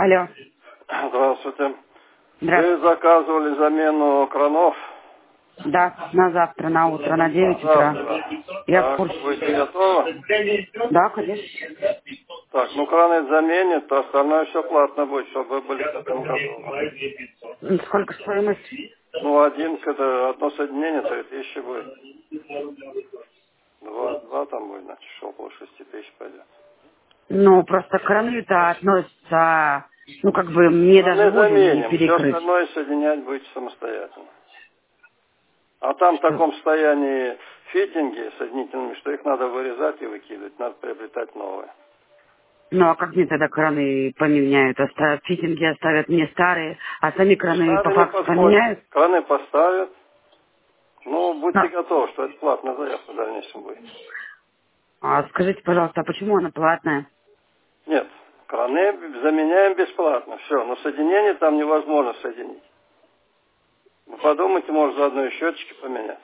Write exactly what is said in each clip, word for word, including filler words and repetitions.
Алло. Здравствуйте. Вы Здравствуйте. заказывали замену кранов? Да, на завтра, на утро, на девять утра. Завтра. Я в Так, курсе. будете готовы? Да, конечно. Так, ну краны заменят, то остальное все платно будет, чтобы вы были к этому готовы. Сколько стоимость? Ну, один, когда одно соединение, три тысячи будет. Два, два там будет, значит, что около шести тысяч пойдет. Ну, просто краны-то относятся, ну, как бы, мне даже Краны воду не заменим, все перекрыть. остальное соединять будете самостоятельно. А там в Что? таком состоянии фитинги соединительными, что их надо вырезать и выкидывать, надо приобретать новые. Ну, а как мне тогда краны поменяют? Оста- Фитинги оставят мне старые, а сами Ну, краны по старые не факту подходят. поменяют? Краны поставят. Ну, будьте А, готовы, что это платная заявка в дальнейшем будет. а скажите, пожалуйста, а почему она платная? Нет, краны заменяем бесплатно. Все, но соединение там невозможно соединить. Вы подумайте, может, заодно и счетчики поменять.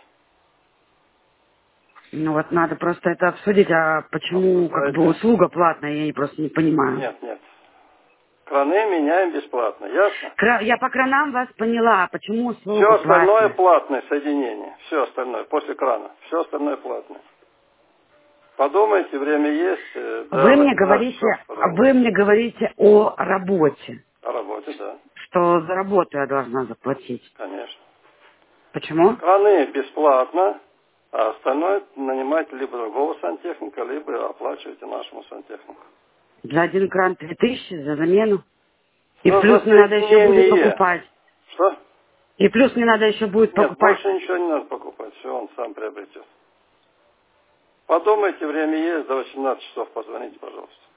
Ну, вот надо просто это обсудить, а почему, как бы, Обсуждайте. услуга платная, я просто не понимаю. Нет, нет. Краны меняем бесплатно, ясно? Кра- Я по кранам вас поняла, а почему Все услуга остальное платная? платное соединение. Все остальное, после крана. Все остальное платное. Подумайте, время есть, э, до Вы мне восемнадцати говорите, часов, пожалуйста. вы мне говорите о работе, О работе, да, что за работу я должна заплатить. конечно. Почему? Краны бесплатно, а остальное нанимайте либо другого сантехника, либо оплачивайте нашему сантехнику. За один кран три тысячи за замену. И Но за плюс мне надо еще будет соединение, покупать. что? И плюс мне надо еще будет Нет, покупать. больше ничего не надо покупать, все он сам приобретет. Подумайте, время есть, до восемнадцати часов позвоните, пожалуйста.